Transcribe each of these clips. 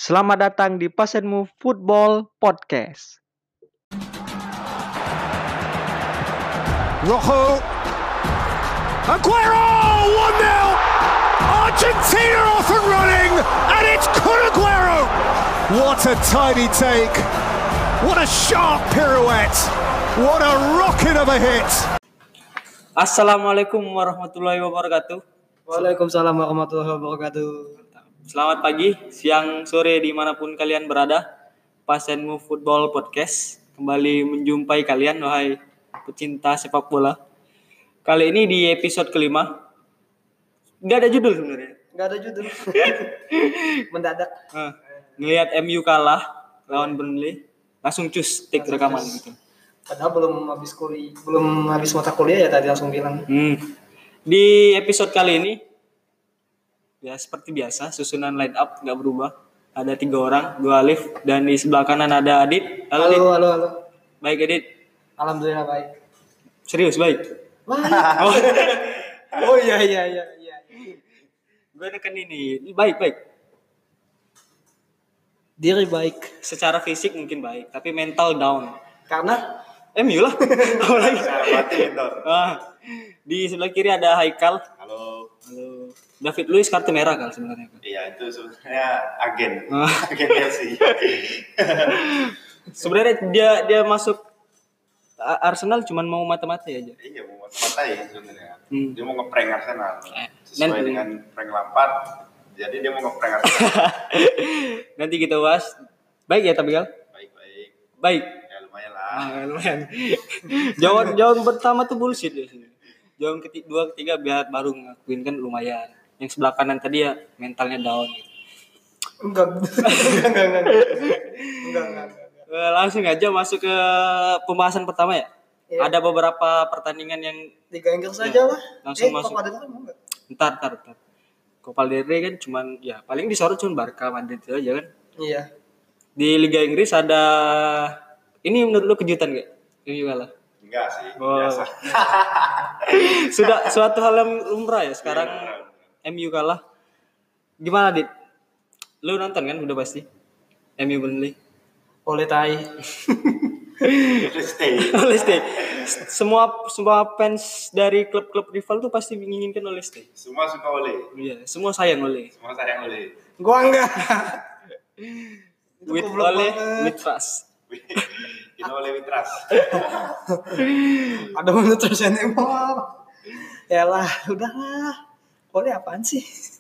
Selamat datang di Pasenmu Football Podcast. Rojo, Aguero, 1-0. Argentina off and running, and it's Kun Aguero. What a tidy take. What a sharp pirouette. What a rocket of a hit. Assalamualaikum warahmatullahi wabarakatuh. Waalaikumsalam warahmatullahi wabarakatuh. Selamat pagi, siang, sore dimanapun kalian berada. Pasenmu Football Podcast kembali menjumpai kalian, wahai pecinta sepak bola. Kali ini di episode kelima. Nggak ada judul sebenarnya. Nggak ada judul. Mendadak. Ngelihat MU kalah lawan Burnley, langsung cus tik rekaman gitu. Padahal belum habis mata kuliah ya tadi langsung bilang. Di episode kali ini, ya seperti biasa susunan line up nggak berubah. Ada 3 orang, gue Alif, dan di sebelah kanan ada Adit. Halo, Adit. Halo. Baik Adit. Alhamdulillah baik. Serius baik. Oh iya. Gue neken ini baik. Diri baik. Secara fisik mungkin baik, tapi mental down. Karena MU lah. Apalagi. Di sebelah kiri ada Haikal. Halo. David Luiz kartu merah kan sebenarnya. Iya, itu sebenarnya agen Chelsea. Sebenarnya dia masuk Arsenal cuman mau mata-mata aja. Iya, mau mata-matai sebenarnya. Dia mau ngeprank Arsenal. Sesuai Nanti. dengan prank Lampard. Jadi dia mau ngeprank Arsenal. Nanti kita bahas. Baik ya tapi Gal? Baik. Ya lumayan lah. Lumayan. Jawaban pertama tuh bullshit ya. Jawaban kedua, ketiga biar baru ngakuin kan lumayan. Yang sebelah kanan tadi ya mentalnya down gitu. enggak. Langsung aja masuk ke pembahasan pertama ya. Iya. Ada beberapa pertandingan yang Liga Inggris saja lah. langsung masuk. Copa del Rey mau enggak? Ntar. Copa del Rey kan cuman ya paling disorot cuman Barca Madrid itu aja kan. Iya. Di Liga Inggris ada ini menurut lu kejutan gak? Ini kalah. Enggak sih, Oh. biasa. Sudah suatu hal yang lumrah ya sekarang MU kalah. Gimana Dit? Lu nonton kan udah pasti? MU Burnley. Oleh tai. Oleh stay. Semua fans dari klub-klub rival tuh pasti menginginkan oleh stay. Semua suka oleh. Iya, semua sayang oleh. Semua sayang oleh. Gua enggak. With goblok oleh banget. with trust. Kita oleh Mitras. Ada mana terusnya emang. Yalah, udahlah. Oleh apaan sih?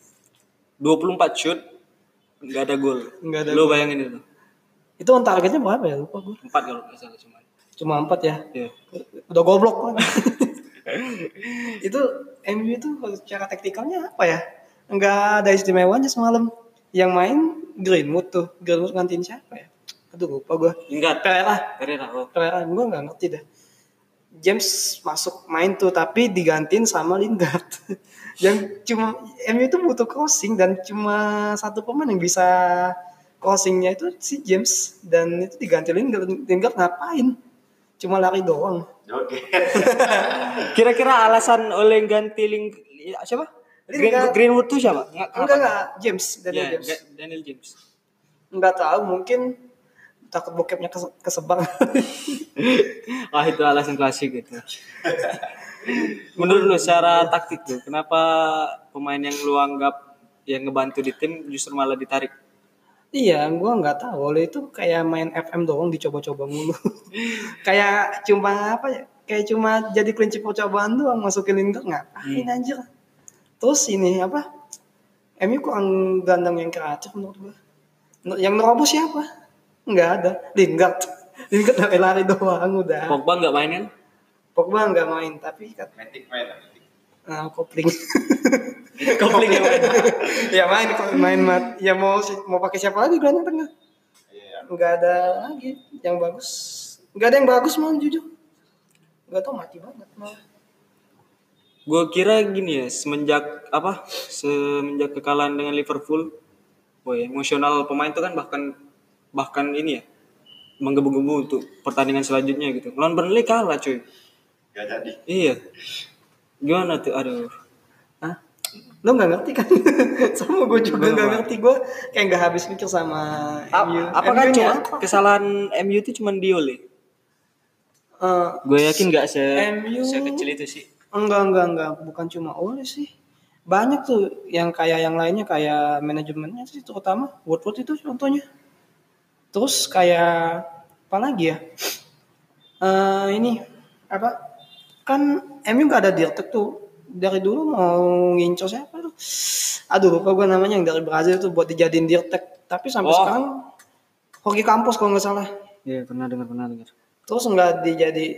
24 shoot enggak ada gol. Nggak ada Lu gol. bayangin itu. Itu targetnya berapa ya? Lupa gua. 4 kalau enggak salah cuma. Cuma 4 ya. Iya. Udah goblok kan. Itu MU itu secara taktikalnya apa ya? Enggak ada istimewanya semalam. Yang main Greenwood gantiin siapa ya? Aduh lupa gua. Enggak. Pereira. Oh. Pereira gua enggak ngerti dah. James masuk main tuh tapi digantiin sama Lingard. Yang cuma MU itu butuh crossing dan cuma satu pemain yang bisa crossingnya itu si James dan itu diganti Lingard ngapain? Cuma lari doang. Oke. Kira-kira alasan oleh ganti siapa? Lingard. Greenwood tuh siapa? Enggak James Daniel Ya, James. Daniel James. Enggak tahu mungkin takut bokepnya kesebang. Itu alasan klasik gitu. Menurut lu secara taktik tuh, kenapa pemain yang lu anggap yang ngebantu di tim justru malah ditarik? Iya, gua nggak tahu. Oleh itu kayak main FM doang dicoba-coba mulu. Kayak cuma apa ya? Kayak cuma jadi kelinci percobaan doang masukin Lingard ngapain anjir. Terus ini apa? MU kurang gelandang yang kreatif menurut gua. Yang nerobos siapa? Enggak ada. Lingard lari doang udah. Pogba nggak main kan? Pogba enggak main tapi Matic main. kopling. Kopling yang main. Ya main ya mau pakai siapa lagi gelandang tengah? Iya. Enggak ada lagi yang bagus. Enggak ada yang bagus malah jujur. Enggak tahu mati banget malah. Gue kira gini ya, semenjak kekalahan dengan Liverpool, emosional pemain itu kan bahkan ini ya menggebu-gebu untuk pertandingan selanjutnya gitu. Lawan Burnley kalah cuy. Gak jadi. Iya. Gimana tuh? Aduh. Lo nggak ngerti kan? Sama gue juga nggak ngerti. Gue kayak nggak habis pikir sama MU. Apakah MU-nya cuma kesalahan MU itu cuma Diole? Gue yakin nggak MU sekecil itu sih. Enggak, bukan cuma Ole sih. Banyak tuh yang kayak yang lainnya kayak manajemennya sih, terutama Woodward itu contohnya. Terus kayak apa lagi ya? Ini apa? Kan MU nggak ada dirtek tuh. Dari dulu mau ngincar siapa tuh? Aduh, lupa gue namanya yang dari Brazil tuh buat dijadiin dirtek. Tapi sampai sekarang Jorge Campos kalau nggak salah. Iya, pernah dengar. Terus nggak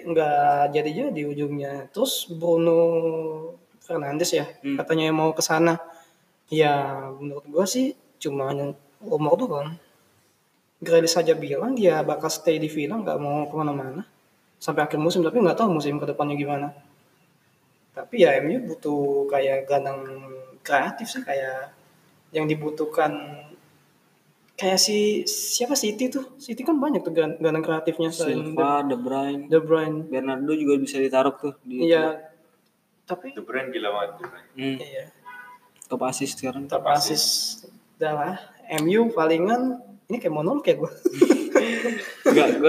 jadi ujungnya. Terus Bruno Fernandes ya, katanya yang mau ke sana. Ya menurut gue sih cuma rumor doang. Grealish saja bilang dia bakal stay di Villa, nggak mau kemana-mana sampai akhir musim. Tapi nggak tahu musim kedepannya gimana. Tapi ya MU butuh kayak gelandang kreatif sih, kayak yang dibutuhkan kayak siapa City tuh. City kan banyak tuh gelandang kreatifnya. Silva, De Bruyne, Bernardo juga bisa ditaruh tuh di. Iya. Tapi De Bruyne gila banget. Iya. Top assist sekarang. Top assist. Udah lah. MU palingan ini kayak monolog ya gue. Enggak,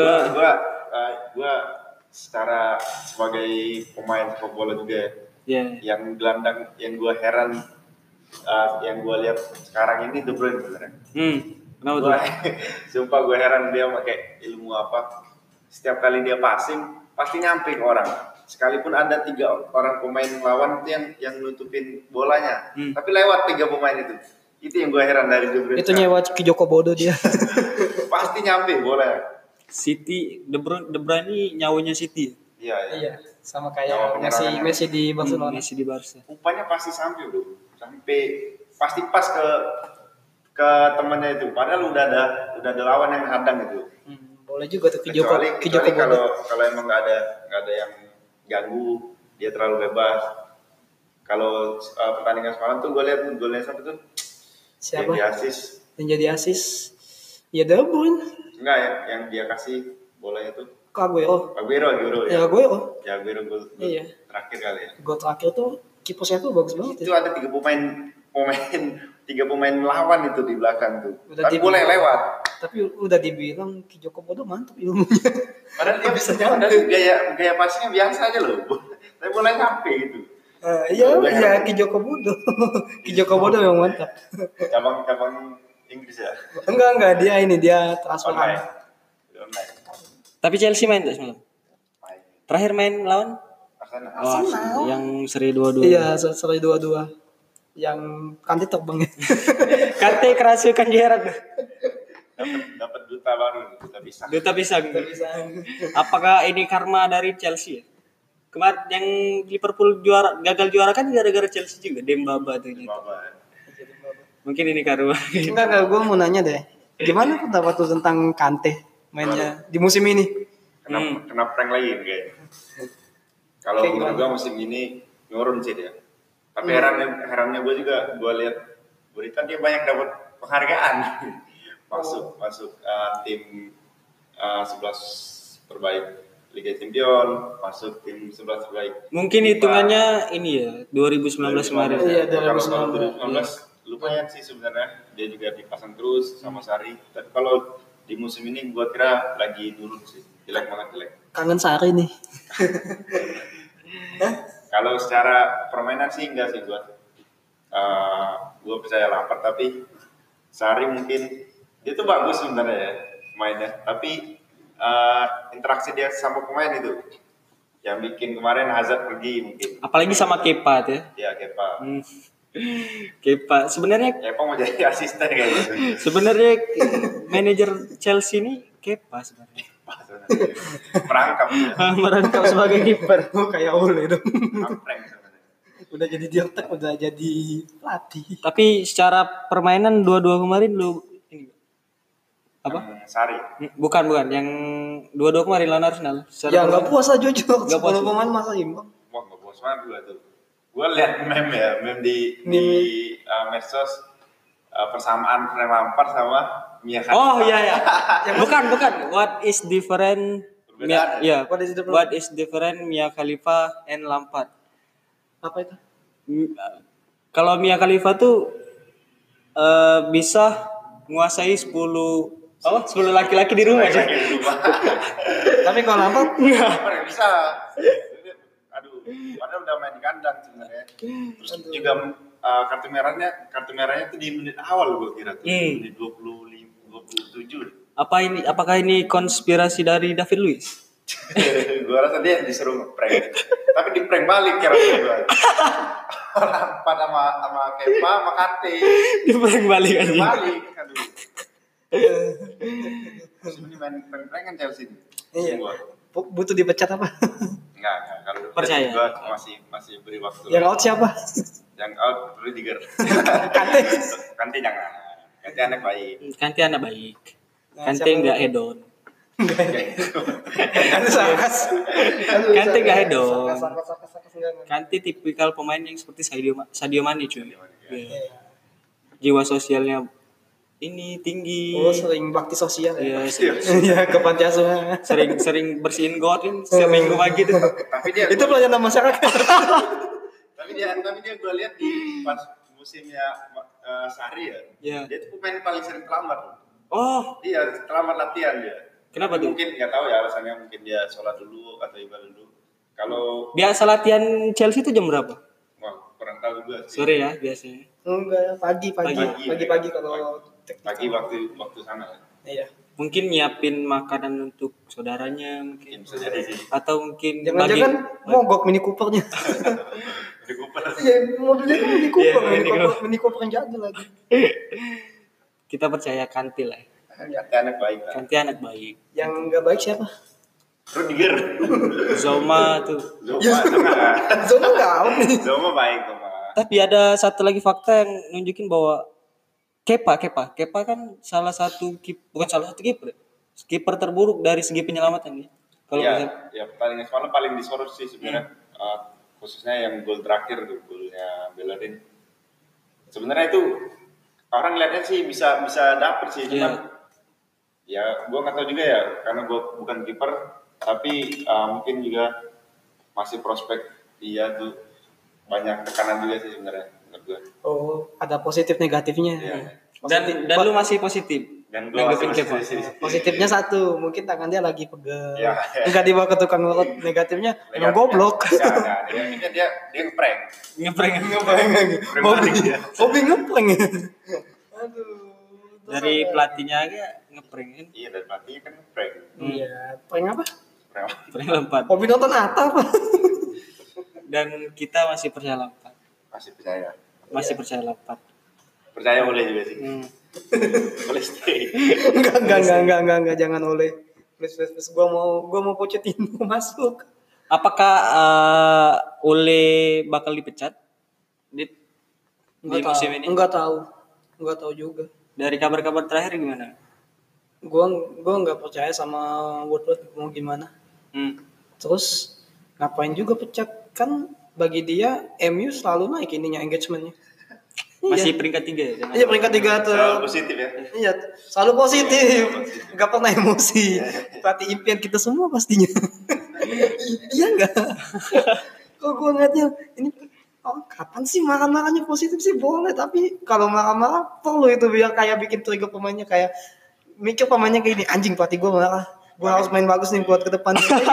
gue secara sebagai pemain sepak bola juga yang gelandang yang gue heran yang gue lihat sekarang ini De Bruyne beneran. Kenapa tuh? Sumpah gue heran dia pakai ilmu apa. Setiap kali dia passing pasti nyampe ke orang. Sekalipun ada 3 orang pemain lawan itu yang nutupin bolanya, tapi lewat 3 pemain itu. Itu yang gue heran dari De Bruyne. Itu nyewa Ki Joko Bodo dia. Pasti nyampe bola. City, De Bruyne ini nyawanya City. Iya. Sama kayak Messi di Barcelona. Messi di Barca. Umpannya pasti sampai bro. Sampai pasti pas ke temannya itu. Padahal udah ada lawan yang hadang itu. Boleh juga tuh Ki Joko Bodo. Kalau emang nggak ada yang ganggu, dia terlalu bebas. Kalau pertandingan semalam tuh gue lihat golnya sampai tuh. Siapa? Yang jadi asis. Ya De Bruyne. Enggak ya, yang dia kasih bolanya tuh. Aguero. Ya. Aguero. Gol terakhir kali ya. Gol terakhir tuh kipernya tuh bagus banget. Itu ada 3 pemain lawan itu di belakang tuh. Kan boleh lewat. Tapi udah dibilang Ki Joko Bodo mantap ilmunya. Padahal dia bisa nyampe. Gaya passingnya biasa aja loh. Tapi boleh nyampe gitu. Iya Ki Joko Bodo. Ki Joko Bodo yang mantap. Cabang Inggris ya? Enggak, dia transfer online. Tapi Chelsea main enggak semalam? Terakhir main lawan Arsenal. Yang seri 2-2. Iya, seri 2-2. Yang Kante terbang. Kante kerasukan Gerrard. Dapat duta baru, Duta pisang. Apakah ini karma dari Chelsea ya? Kemarin yang Liverpool gagal juara kan gara-gara Chelsea juga, Dembaba tuh. Mungkin ini karma. Enggak, gue mau nanya deh. Gimana pendapat tuh tentang Kante mainnya di musim ini? Kena prank lagi kayaknya. Kalau menurut gue musim ini nurun sih dia. Tapi herannya gue juga, gue lihat berita dia banyak dapat penghargaan. masuk tim 11 terbaik Liga Champions, masuk tim 11 terbaik. Mungkin hitungannya ini ya 2019 kemarin. Iya, 2019 lumayan sih sebenarnya. Dia juga dipasang terus sama Sari. Tapi kalau di musim ini gue kira lagi turun sih. Jelek. Kangen Sari nih. Kalau secara permainan sih enggak sih gue. Gue percaya Lampard, tapi Sari mungkin dia tuh bagus sebenarnya ya mainnya. Tapi interaksi dia sama pemain itu yang bikin kemarin Hazard pergi mungkin. Apalagi sama Kepa tuh ya. Iya, Kepa. Kepa sebenarnya mau jadi asisten kayak gitu. Sebenarnya manajer Chelsea ini Kepa sebenarnya. Merangkap sebagai kiper. Kayak Ole dong. Udah jadi dirtek, udah jadi pelatih. Tapi secara permainan dua-dua kemarin lu ini apa? Sari. Bukan yang dua-dua kemarin lawan Arsenal. Ya enggak puas aja jujur. 10 pemain masa imbang. Wah, enggak puas banget gua tuh. Gue lihat meme di medsos persamaan Frank Lampard sama Mia Khalifa. Oh iya. bukan. What is different? What is different Mia Khalifa and Lampard? Apa itu? Kalau Mia Khalifa tuh bisa menguasai 10 laki-laki di rumah sih. Tapi kalau Lampard Apa yang bisa? Aduh, padahal udah main di kandang sebenarnya. Terus juga kartu merahnya tuh di menit awal gue kira tuh. Menit 27. Apakah ini konspirasi dari David Luiz? Gue rasa dia disuruh ngeprank. Tapi di prank balik kira gue. Lampard sama Kepa sama Kante. Di prank balik aja. Balik, aduh. Terus ini main prank-prankan Chelsea. iya. Butuh dipecat apa? Enggak. Kalau Percaya. Gue masih beri waktu. Yang out siapa? Yang out Rudiger. Kante. Kante jangan. Kante anak baik. Kante anak baik. Nah, Kante siapa enggak lagi? hedon. Aduh sakas. Kante nggak hedon. Sakas enggak. Kante tipikal pemain yang seperti Sadio Mane cuy. Iya. Iya. Jiwa sosialnya ini tinggi. Oh, sering bakti sosial ya. Iya, Iya, ke panti asuhan. sering bersihin got kan setiap minggu pagi tuh. Tapi dia Itu pelayanan masyarakat. tapi dia gue lihat di pas musimnya Sarri ya. Iya. Dia tuh pemain paling sering terlambat. Oh, Dia terlambat latihan dia. kenapa tuh? Mungkin nggak tahu ya alasannya, mungkin dia sholat dulu atau ibadah dulu. Kalau Biasa latihan Chelsea itu jam berapa? kurang tahu juga sih. Sore ya biasanya. Enggak, pagi kalau Pagi waktu sana. Iya. Mungkin nyiapin makanan untuk saudaranya mungkin. Bisa jadi sih. Atau mungkin Jangan-jangan mogok Mini Coopernya. Di Cooper. Iya, mobilnya kan Mini Cooper, Iya, Mini Cooper yang jadul lagi. kita percaya Kante lah. Kante anak baik lah. Kante anak baik. Yang enggak baik siapa? Rudiger. Zoma tuh. Zona enggak out nih. Zoma baik Zoma. Tapi ada satu lagi fakta yang nunjukin bahwa Kepa kan bukan salah satu kiper terburuk dari segi penyelamatan ya. Kalau Ya paling disorot sih sebenarnya. Khususnya yang gol terakhir tuh, golnya Bellerin. Sebenarnya itu orang lihatnya sih bisa dapet sih, cuman ya gue nggak tahu juga ya, karena gue bukan kiper, tapi mungkin juga masih prospek dia tuh banyak tekanan juga sih sebenarnya menurut gue. Oh, ada positif negatifnya. Iya. dan lu masih positif. Dan gue masih Positifnya satu, mungkin tangan dia lagi pegel. Iya. Enggak dibawa ke tukang urut. Negatifnya emang goblok. Negatifnya dia ngeprank. Ngeprank. Hobi ngeprank. Aduh. Dari pelatihnya aja ngeprank kan. Iya, dan pelatihnya kan ngeprank. Iya, prank apa? Prank Lampard. Hobi nonton Atta apa? Dan kita masih percaya Lampard. Masih percaya Lampard. Percaya boleh juga sih. Boleh stay. Enggak, jangan oleh. Please. Gua mau Pochettino masuk. Apakah Ole bakal dipecat di musim ini? Enggak tahu juga. Dari kabar-kabar terakhir gimana? Gua enggak percaya sama Woodward mau gimana. Terus ngapain juga pecat, kan bagi dia MU selalu naik ininya engagementnya. Masih peringkat 3 ya? Iya, peringkat 3 tuh. Selalu positif ya. Iya, selalu positif. Enggak pernah emosi. Pelatih impian kita semua pastinya. Iya enggak? Kok gue ngeliatnya ini kapan sih marah-marahnya positif sih boleh, tapi kalau marah-marah perlu itu biar kayak bikin trigger pemainnya, kayak mikir pemainnya kayak ini, anjing pelatih gue marah. Gue harus main bagus nih buat ke depan.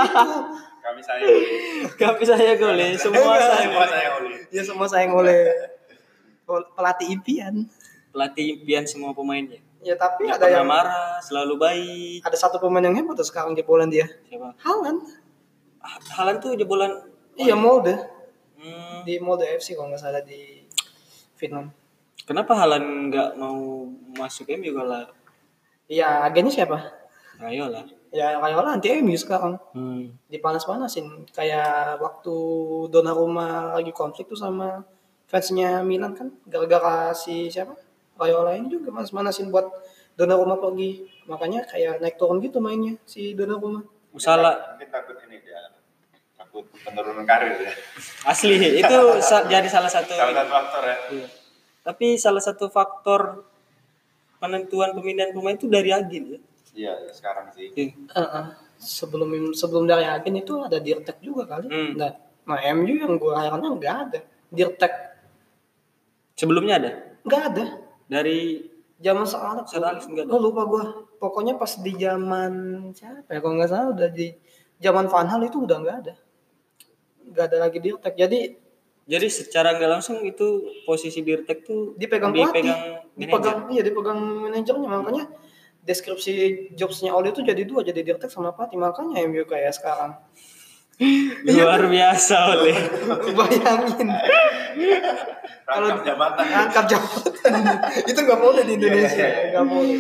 Kami sayang Oleh. Semua sayang Oleh. Ya semua sayang oleh pelatih impian. Pelatih impian semua pemainnya. Ya tapi Nggak ada pernah yang marah, selalu baik. ada satu pemain yang hebat tuh sekarang jebolan dia. Siapa? Haaland tuh jebolan. Iya, Molde. Di Molde FC kalau nggak salah di Finland. Kenapa Haaland nggak mau masuk MU kalau? Iya, agennya siapa? Rayola. Ya Rayola anti MU sekarang. Dipanas-panasin kayak waktu Donnarumma lagi konflik tuh sama fansnya Milan kan, gara-gara si siapa? Rayola ini juga panas-panasin buat Donnarumma pergi. Makanya kayak naik turun gitu mainnya si Donnarumma. Salah. Mungkin takut ini dia. Takut penurunan karir ya. Asli itu jadi salah satu faktor ya. Iya. Tapi salah satu faktor penentuan pemindahan pemain itu dari agen ya. Iya, sekarang sih. Sebelum dari agen itu ada Dirtek juga kali. Nah, MU yang gue herannya nggak ada Dirtek. Sebelumnya ada? Nggak ada. Dari Zaman Sir Alex nggak ada. Oh lupa gue. Pokoknya pas di zaman siapa ya? Kalau nggak salah udah di zaman Van Hal itu udah nggak ada. Nggak ada lagi Dirtek. Jadi secara nggak langsung itu posisi Dirtek tuh Dipegang pelatih. manajer. Dipegang manajernya. Makanya deskripsi jobsnya Oli itu jadi dua, jadi Dirtek sama pelatih. Makanya MU kayak sekarang. Luar biasa oleh. Bayangin. Kalau angkat jabatan itu nggak boleh di Indonesia, nggak boleh.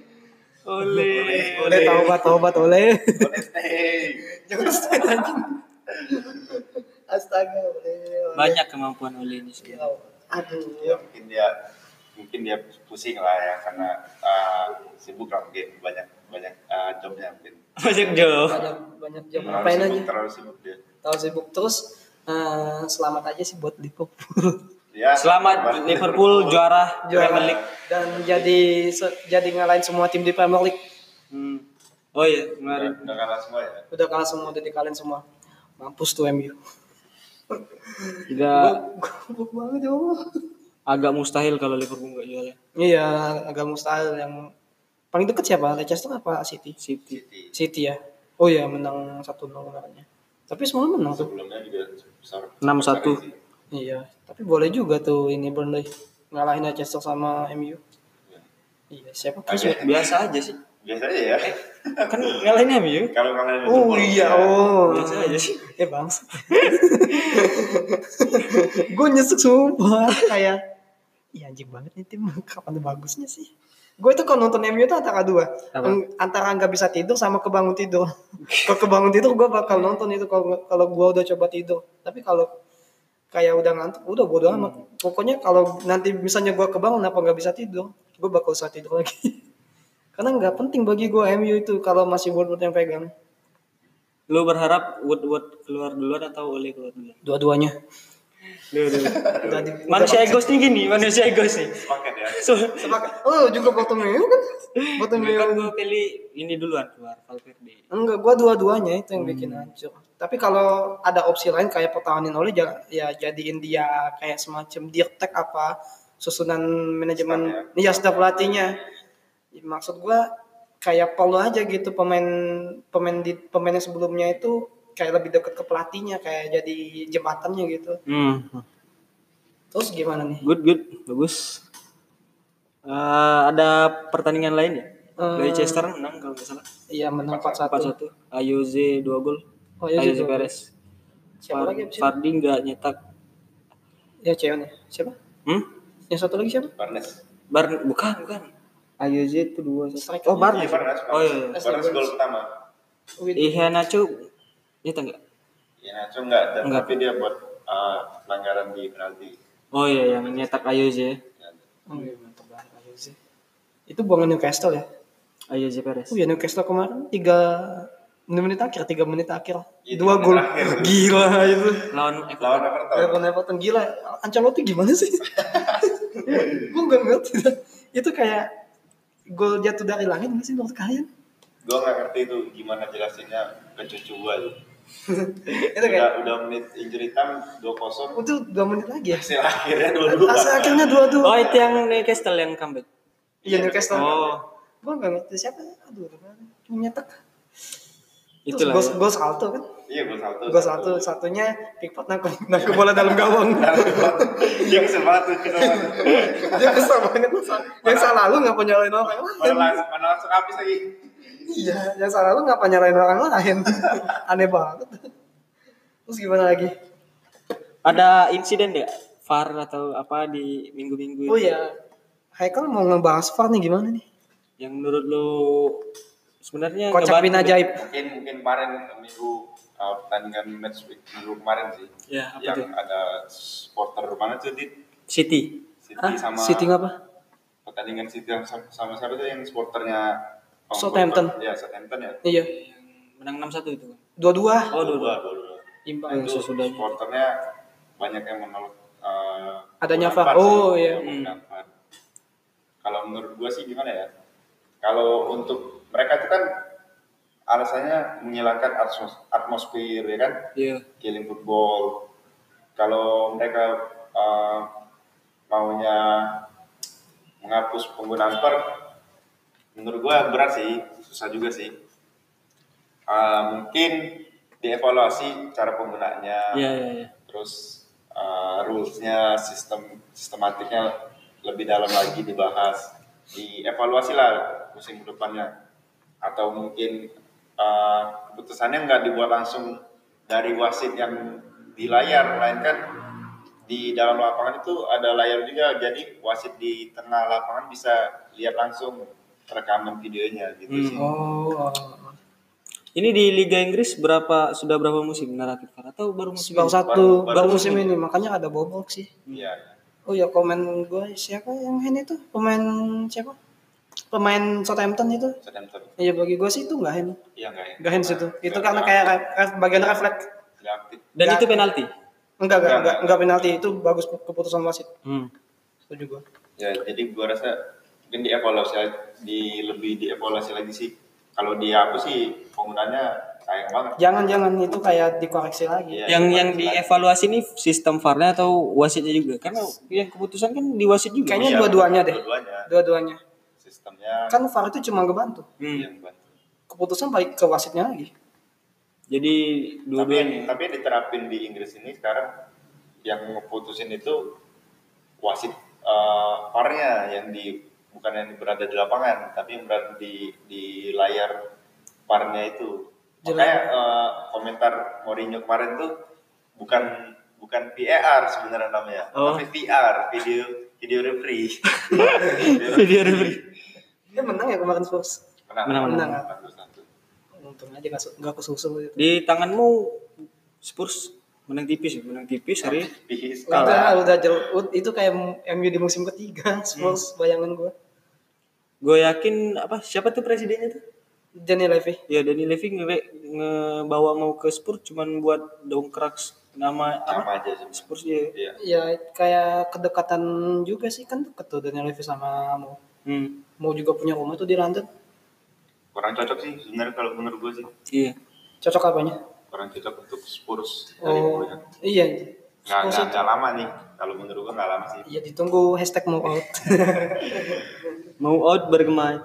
Oleh Taubat oleh. Jangan stay anjing. Astaga, oleh. Banyak kemampuan oleh ini sih. Aduh. Ya mungkin dia pusing lah ya karena sibuk lah mungkin banyak jobnya mungkin. Banyak job. Banyak jam ngapain aja. Terlalu sibuk dia. Terlalu sibuk terus. Selamat aja sih buat Liverpool. Ya, Selamat Liverpool juara Premier League. Dan jadi ngalahin semua tim di Premier League. Oh iya, kemarin Udah kalah semua ya. Udah kalah semua, udah dikalahin semua. Mampus tuh MU. Goblok banget ya Allah. Agak mustahil kalau Liverpool nggak juara. Iya, agak mustahil. Yang paling deket siapa? Leicester apa City? City ya. Oh iya, menang 1-0 kemarinnya. Tapi semua menang tuh. Sebelumnya juga besar. 6-1. Iya, tapi boleh juga tuh ini Burnley ngalahin Leicester sama MU. Iya, siapa tuh? Biasa aja sih. Biasa aja ya. Kan ngalahin MU. Kalau ngalahin Oh iya, Biasa aja sih. Bangsa. Gue nyesek sumpah kayak iya anjing banget nih tim, kapan bagusnya sih. Gue itu kalau nonton MU itu antara dua. Antara nggak bisa tidur sama kebangun tidur. Kalau kebangun tidur gue bakal nonton itu kalau gue udah coba tidur. Tapi kalau kayak udah ngantuk, udah bodo amat. Pokoknya kalau nanti misalnya gue kebangun apa nggak bisa tidur, gue bakal usah tidur lagi. Karena nggak penting bagi gue MU itu kalau masih Woodward yang pegang. Lu berharap Woodward keluar duluan atau Ole keluar duluan? Dua-duanya. Manusia egos nih gini, manusia egos nih. Sepakat ya. Sepakat. Oh juga Bartomeu kan? Bartomeu Kan gue pilih ini duluan keluar Valverde. Enggak, gue dua-duanya itu yang bikin hancur. Tapi kalau ada opsi lain kayak pertahanin oleh ya jadiin dia kayak semacam dirtek apa susunan manajemen ya staff pelatihnya. Maksud gue kayak Paulo aja gitu pemain yang sebelumnya itu kayak lebih dekat ke pelatihnya kayak jadi jembatannya gitu. Terus gimana nih? Good, bagus. Ada pertandingan lain ya? Leicester menang kalau nggak salah. Iya menang 4-1. Ayoze 2 gol. Oh, Ayoze Perez. Siapa lagi? Vardy nggak nyetak. Ya Ceon ya. Siapa? Yang satu lagi siapa? Bukan. Ayoze itu 2-1. Oh Barnes. Oh iya. Barnes gol pertama. Iheanacho nyetak nggak? Iheanacho nggak. Tapi dia buat pelanggaran di penalti. Oh iya yang nyetak Ayoze. Oh iya mantap banget Ayoze. Itu buangan Newcastle ya? Ayoze Perez. Oh ya Newcastle kemarin 3 menit akhir 2 gol. Gila itu. Lawan Everton gila. Ancelotti gimana sih? Gue enggak ngerti. Itu kayak gol jatuh dari langit nggak sih menurut kalian? Gue nggak ngerti itu gimana jelasinnya ke cucu gue tuh. Itu kayak udah menit injury time 2-0. Itu 2 menit lagi ya? Hasil akhirnya 2-2. Hasil akhirnya 2-2. Oh itu yang Newcastle yang comeback. Iya Newcastle. Oh. Gue nggak ngerti siapa. Aduh, nyetak. Itulah. Gol salto kan? Iya gol salto. Satunya Pickford nangkep bola dalam gawang. Dia kesel banget tuh. Dia kesel banget. Yang salah lu ngapa nyalain orang lain? Mana langsung habis lagi. Iya, yang salah lu ngapa nyalain orang lain? Aneh banget. Terus gimana lagi? Ada insiden nggak? VAR atau apa di minggu-minggu ini? Oh iya, Haikal mau ngebahas VAR nih gimana nih? Yang menurut lu sebenarnya kocak bin ajaib. Mungkin kemarin minggu pertandingan match week minggu kemarin sih. Ya, apa yang tuh? ada supporter mana tuh di City. sama City ngapa? pertandingan City sama siapa tuh yang supporternya Southampton. Ya, Southampton ya. Iya. Menang 6-1 itu. 2-2. Oh, 2-2. Imbang. Itu Sesudahnya. supporternya banyak yang menolak adanya VAR. Oh iya. Kalau menurut gua sih gimana ya? Kalau untuk mereka itu kan alasannya menghilangkan atmosfer ya kan? Iya. Killing football. Kalau mereka maunya menghapus penggunaan VAR, menurut gua berat sih, susah juga sih. Mungkin dievaluasi cara penggunaannya, Iya. terus rules-nya, sistematiknya lebih dalam lagi dibahas, dievaluasi lah musim depannya. Atau mungkin keputusannya nggak dibuat langsung dari wasit yang di layar, melainkan di dalam lapangan itu ada layar juga, jadi wasit di tengah lapangan bisa lihat langsung rekaman videonya gitu sih. Oh. Ini di Liga Inggris sudah berapa musim naratif VAR atau baru musim Baru ini? satu Baru baru musim ini, makanya ada bobrok sih. Iya. Oh ya, komen gue siapa yang ini tuh? Siapa? Pemain Southampton itu. Southampton. Iya, bagi gue sih itu nggak hand. Iya nggak ya? Nggak hands itu. Itu karena kayak bagian refleks. Nggak aktif. Dan Nggak. itu penalti. Enggak penalti, itu bagus keputusan wasit. Setuju gue. Ya jadi gua rasa mungkin lebih dievaluasi lagi sih. Kalau dihapus sih penggunaannya sayang banget. Jangan itu kayak dikoreksi lagi. Iya, Yang dikoreksi dievaluasi ini sistem VAR-nya atau wasitnya juga? Karena yang keputusan kan di wasit juga. Kayaknya Iya, dua-duanya deh. Dua-duanya. Dua-duanya. Sistemnya Kan VAR itu cuma ngebantu. yang bantu. Keputusan balik ke wasitnya lagi. Jadi dua-duanya. Tapi yang diterapin di Inggris ini sekarang yang ngeputusin itu wasit VAR-nya bukan yang berada di lapangan, tapi yang berada di layar VAR-nya itu. Makanya komentar Mourinho kemarin tuh bukan VAR sebenarnya namanya, tapi VR, video referee. Video referee. Dia menang ya kemarin Spurs. Menang. Untung aja nggak kesusul gitu. Di tanganmu Spurs menang tipis hari. Udah jauh, itu kayak MU di musim ketiga Spurs, bayangan gue. Gue yakin siapa tuh presidennya tuh? Daniel Levy. Ya Daniel Levy ngebawa mau ke Spurs cuman buat dongkrak nama aja sih. Spurs ya. Iya. Ya kayak kedekatan juga sih, kan deket tuh Daniel Levy sama Mau juga punya rumah tuh di London. Kurang cocok sih sebenarnya kalau menurut gue sih. Iya. Cocok apanya? Kurang cocok untuk Spurs. Iya. Nggak lama nih. Kalau menurut gue nggak lama sih. Iya, ditunggu #mau out. Mau out bergema.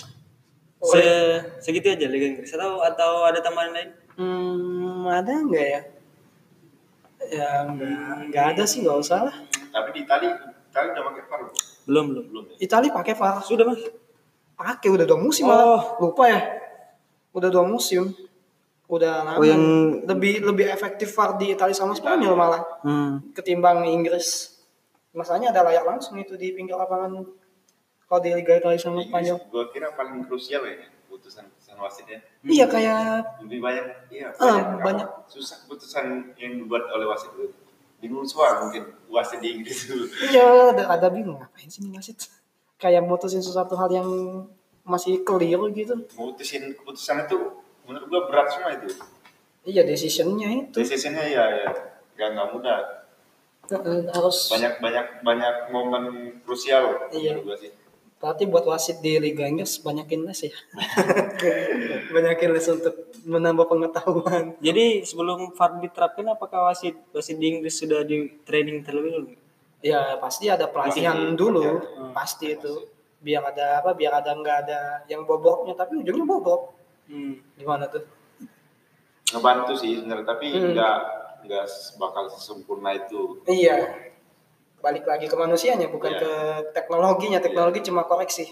Segitu aja Liga Inggris atau ada tambahan lain? Ada nggak ya? Ya nggak ada sih, nggak usah lah. Tapi di Itali udah pakai VAR Belum. ya? Itali pakai VAR. Sudah Mas. Pakai udah 2 musim malah. Lupa ya. Udah 2 musim. Udah lama. Yang lebih efektif VAR di Italia sama Spanyol malah. Ketimbang Inggris. Masalahnya ada layar langsung itu di pinggir lapangan. Kalau di Liga Italia sama Spanyol. Gue kira paling krusial ya putusan wasitnya. Iya, kayak lebih banyak. Iya. banyak. Susah keputusan yang dibuat oleh wasit itu. Bingung semua mungkin wasit di Inggris dulu. Iya, ada bingung ngapain sih nih wasit. Kayak mutusin sesuatu hal yang masih keliru gitu. Mutusin keputusan itu menurut gua berat semua itu. Iya, decisionnya itu. Decisionnya ya nggak mudah. Harus Banyak momen krusial menurut gua sih. Berarti buat wasit di Liga Inggris banyakin les ya. Banyakin les untuk menambah pengetahuan. Jadi sebelum VAR diterapkan apakah wasit di Inggris sudah di training terlebih dulu? Ya pasti ada pelatihan dulu, pasti itu. Biar ada nggak ada yang bobroknya, tapi ujungnya bobrok. Gimana tuh? Ngebantu sih sebenarnya, tapi nggak bakal sesempurna itu. Iya. Balik lagi ke manusianya, bukan ke teknologinya. Teknologi cuma koreksi.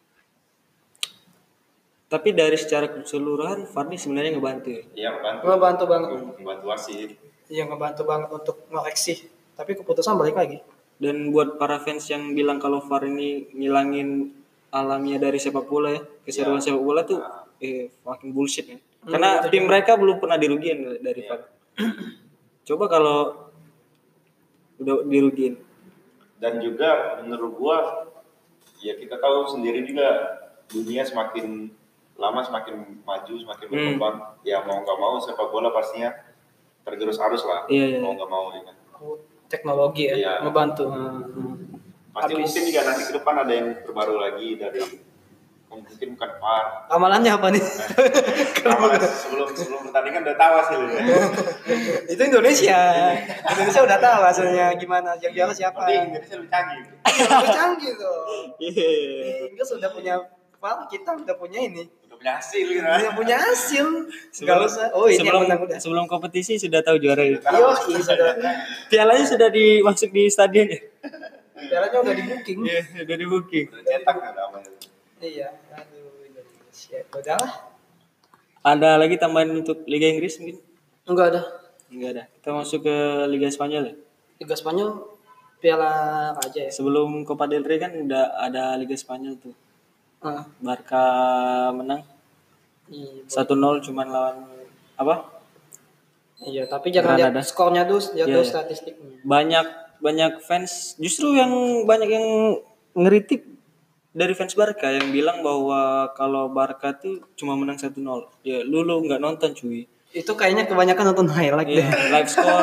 Tapi dari secara keseluruhan VAR ini sebenarnya ngebantu ya? Iya, Ngebantu banget. Ngebantu wasit. Iya, ngebantu banget untuk ngoreksi. Tapi keputusan balik lagi. Dan buat para fans yang bilang kalau VAR ini ngilangin alamnya dari sepak bola ya, keseruan sepak bola tuh fucking bullshit ya. Karena tim mereka belum pernah dirugiin dari VAR. Coba kalau udah dirugiin. Dan juga menurut gua ya kita tahu sendiri juga dunia semakin lama semakin maju, semakin berkembang. Ya mau nggak mau sepak bola pastinya tergerus arus lah. Iya. Mau nggak mau ya kan. Teknologi ya, ngebantu. Pasti mungkin juga nanti ke depan ada yang terbaru lagi dari mungkin bukan VAR. Ramalannya apa nih? Ramalan sebelum pertandingan udah tahu hasilnya. Itu Indonesia. Indonesia udah tahu hasilnya gimana. Yang juara siapa? Berarti Indonesia lebih canggih. Lebih canggih tuh. Iya. Inggris sudah punya VAR, kita udah punya ini. Udah punya hasil gitu. Udah punya hasil. Enggak usah. Oh, ini yang menang udah. Sebelum kompetisi sudah tahu juara itu. Iya, sudah. Pialanya sudah dimasuk di stadion ya? Pialanya udah di booking. Iya, sudah di booking. Udah cetak kan namanya. Iya, aduh Indonesia. Udah lah. Ada lagi tambahan untuk Liga Inggris mungkin? Enggak ada. Enggak ada. Kita masuk ke Liga Spanyol ya. Liga Spanyol Piala Raja ya. Sebelum Copa del Rey kan udah ada Liga Spanyol tuh. Ah, Barca menang iya. 1-0 cuman lawan apa? Iya, tapi jangan lihat Granada. skornya dulu, lihat Iya, dulu iya. statistiknya. Banyak fans justru yang banyak yang ngeritik dari fans Barca yang bilang bahwa kalau Barca tuh cuma menang 1-0. Ya lu nggak nonton cuy. Itu kayaknya kebanyakan nonton highlight Iya, deh. live score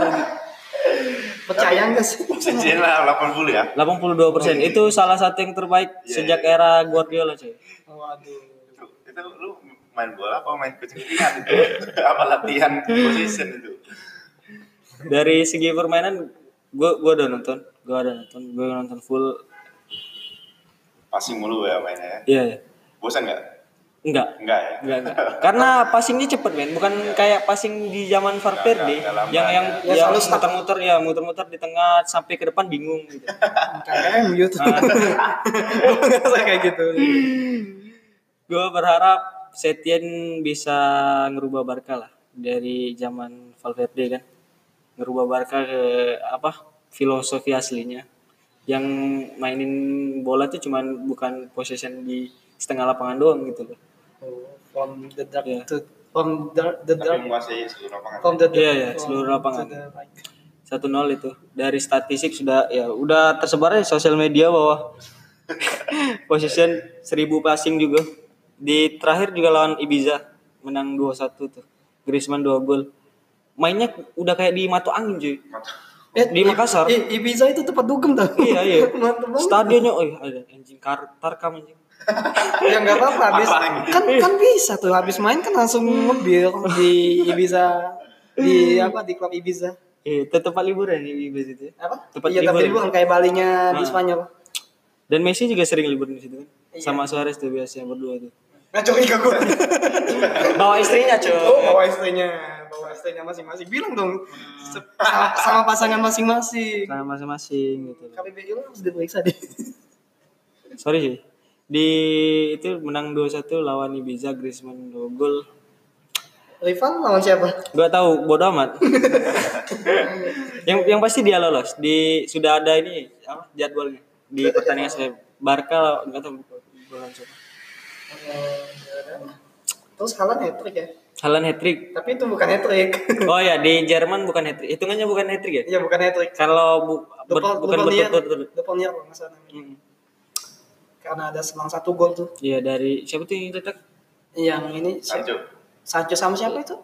Percaya enggak sih? Persenjataan lah 80 ya. 82%. Itu salah satu yang terbaik sejak era Guardiola cuy. Waduh. Itu lu main bola apa main kucing-kucingan itu? Apa latihan position itu? Dari segi permainan gua udah nonton. Gua nonton full. Passing mulu ya mainnya ya. Iya, iya. Bosan enggak? Enggak. Enggak ya. Enggak. Karena passingnya cepet men, bukan kayak passing di zaman Valverde Enggak lambat. yang Ya, yang selalu stuck. muter-muter di tengah sampai ke depan bingung gitu. Kayak MU tuh. Gue ngerasa kayak gitu. Gue berharap Setien bisa ngerubah Barca lah dari zaman Valverde kan. Ngerubah Barca ke filosofi aslinya. Yang mainin bola tuh cuman bukan possession di setengah lapangan doang gitu loh. From the dark Iya. to from the Tapi dark menguasai seluruh lapangan. from the dark. Iya, iya, seluruh lapangan. to the light. 1-0 itu. Dari statistik udah tersebar di sosial media bahwa possession 1000 passing juga. Di terakhir juga lawan Ibiza menang 2-1 tuh. Griezmann 2 gol. Mainnya udah kayak di Mato Angin cuy. Di Makassar. Ibiza itu tempat dugem tau. Iya, iya. Mantep banget. Stadionnya ada anjing Tarkam anjing. Ya enggak apa-apa habis kan bisa tuh habis main kan langsung ngebil di Ibiza di klub Ibiza. Tempat liburan di Ibiza itu. Apa? Tempat Iya, tapi liburan kayak Balinya di Spanyol. Dan Messi juga sering liburan di situ kan. Iya. Sama Suarez tuh biasanya berdua tuh. Ngacoin ke gue. Bawa istrinya, cuy. Oh, bawa istrinya masing-masing. Bilang dong sama pasangan masing-masing. Sama masing-masing gitu. KPBI lu harus diperiksa deh. Sorry sih. Di itu menang 2-1 lawan Ibiza, Griezmann 2 gol. Rival lawan siapa? Gak tahu, bodo amat. yang pasti dia lolos. Sudah ada ini jadwalnya di pertandingan saya. Barca enggak tahu bulan siapa. Terus Haaland hat-trick ya? Haaland hat-trick. Tapi itu bukan hat-trick. Oh ya, di Jerman bukan hat-trick. Hitungannya bukan hat-trick ya? Iya, bukan hat-trick. Kalau bukan berturut-turut. Depannya kalau nggak salah. Karena ada selang 1 gol tuh. Iya, dari siapa tuh yang cetak? Yang ini Sancho sama siapa itu?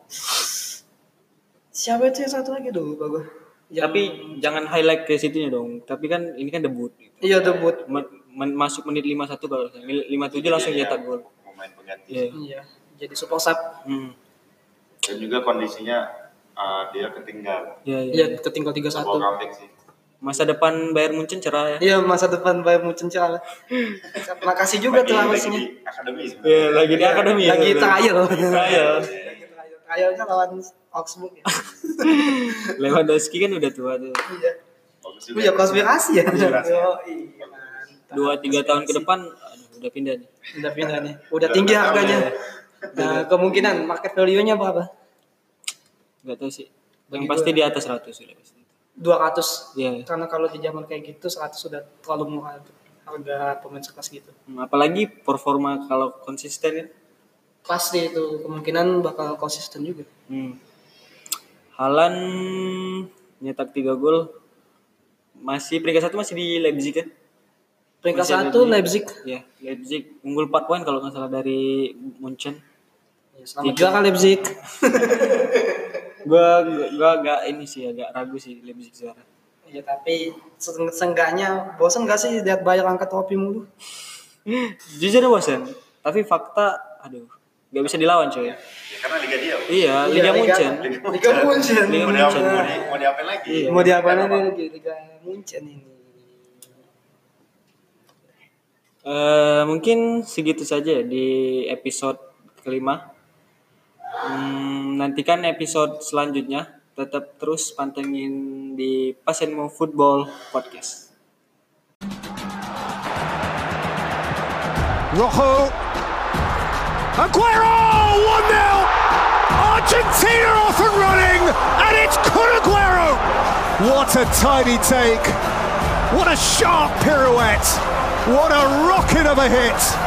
Siapa itu yang satu lagi dulu lupa gue. Tapi jangan highlight ke situnya dong. Tapi kan ini kan debut. Iya debut. Masuk menit 51 kalau 57 langsung cetak gol. Pemain pengganti. Iya. Jadi super sub. Dan juga kondisinya dia ketinggal. Iya, ketinggal 3-1. Bawa comeback sih. Masa depan Bayern Munchen cerah ya. Iya, masa depan Bayern Munchen cerah. Makasih juga tuh harusnya. Lagi di akademi sebenarnya. Iya, lagi di akademi. Lagi trial. Trial. Trialnya lawan Augsburg ya. Lewandowski kan udah tua tuh. Iya. Bagus Oh ya konspirasi ya. Konspirasi. Oh, iya. Mantap. 2-3 tahun ke depan udah pindah nih. Udah pindah nih. Udah tinggi harganya. Nah, kemungkinan market value-nya berapa? Enggak tahu sih. Yang pasti di atas 100 sudah pasti. 200. Iya. Karena kalau di zaman kayak gitu 100 sudah terlalu murah untuk harga pemain sekelas gitu. Apalagi performa kalau konsisten kan. Pasti itu kemungkinan bakal konsisten juga. Haaland nyetak 3 gol. Masih peringkat 1 masih di Leipzig kan? Peringkat Masih 1 Leipzig. Ya, Leipzig unggul 4 poin kalau nggak salah dari Munchen. Ya, selamat juara Leipzig. Gua agak ini sih agak ragu sih Leipzig juara. Ya tapi seenggaknya bosan gak sih lihat Bayern angkat topi mulu? Jujur bosan. Tapi fakta, aduh, nggak bisa dilawan coy. Ya, karena Liga dia. Iya, Liga Munchen. Liga Munchen. Mau diapain lagi? Iya. Mau diapain lagi Liga Munchen ini? Mungkin segitu saja di episode kelima. Nantikan episode selanjutnya. Tetap terus pantengin di Passionmu Football Podcast. Rojo. Aguero! 1-0! Argentina off and running! And it's Kun Aguero! What a tidy take! What a sharp pirouette! What a rocket of a hit!